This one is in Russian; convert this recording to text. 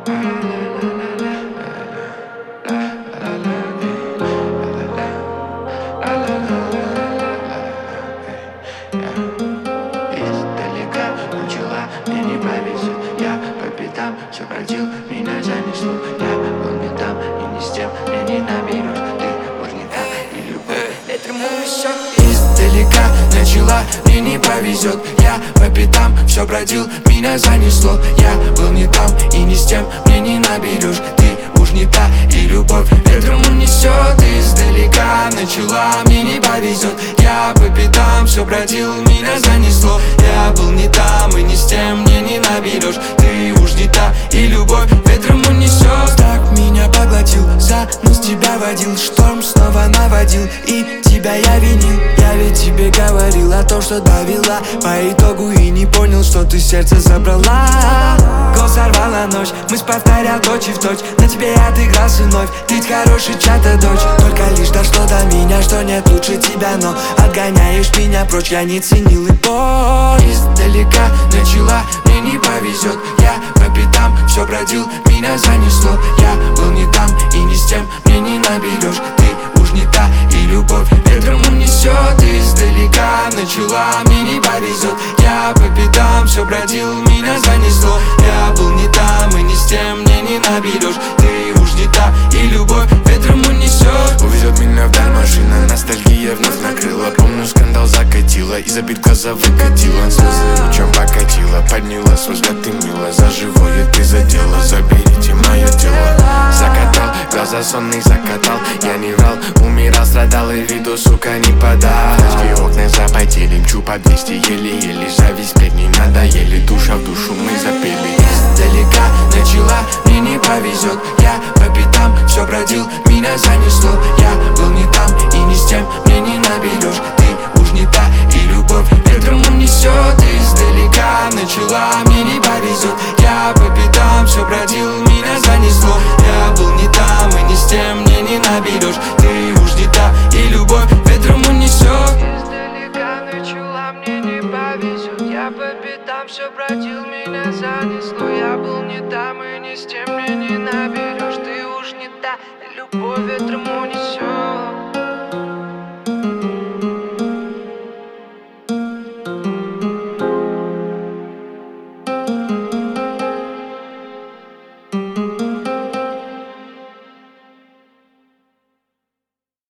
Издалека начала, мне не повезет. Я по пятам все бродил, меня занесло. Я был не там и не с тем, мне не наберешь. Ты уж не та, и любовь ветром унесет. Издалека начала, мне не повезет. Я по пятам все бродил, меня занесло. Я был не там и не с тем, мне не наберешь. Ты уж не та, и любовь ветром унесет. Издалека начала, мне не повезет. Я по пятам все бродил, меня занесло. Я был не там и не с тем, мне не наберешь. Ты уж не та, и любовь ветром унесет. Так меня поглотил, за нос тебя водил, шторм снова наводил, и тебя я винил. Я ведь тебе говорил о том, что довела по итогу, и не понял, что ты сердце забрала. Гол сорвала ночь, мысль повторял точь в точь. На тебе я отыгрался вновь, ты ведь хороший чья-то дочь. Только лишь дошло до меня, что нет лучше тебя, но отгоняешь меня прочь, я не ценил и боль. Издалека начала, мне не повезет. Я по пятам все бродил, меня занесло. Я был не там и не с тем, мне не наберешь. Ты уж не та, и любовь ветром унесет. Издалека начала, мне не повезет. Я по пятам все бродил, меня занесло. Я был не там и не с тем, мне не наберешь. Ты уж не та, и любовь ветром унесет. Увезет меня вдаль машина, ностальгия вновь накрыла. Помню, скандал закатила, из обид глаза выкатила. Слезы лучом покатила, подняла свой взгляд, ты мила. За живое ты задела, заберите мое тело. Закатал, глаза сонный закатал. Я не врал, умирал, страдал и виду, сука, не подал. Флешки окна запотели, мчу по 200 еле-еле. Зависть сплетни надоели, душа в душу мы запели. Издалека начала, мне не повезет. Я по пятам все бродил, меня занесло. Я был не там и не с тем, мне не наберешь. Ты уж не та, и любовь ветром унесет. Издалека начала, мне не повезет. Я по пятам все бродил, меня занесло. Я был не там и не с тем, мне не наберешь. Ты уж не та, и любовь ветром унесет. Издалека начала, мне не повезет. Я по пятам все бродил, меня занесло. Я был не там и не с тем, мне не наберешь. Ты уж не та, и любовь ветром унесет.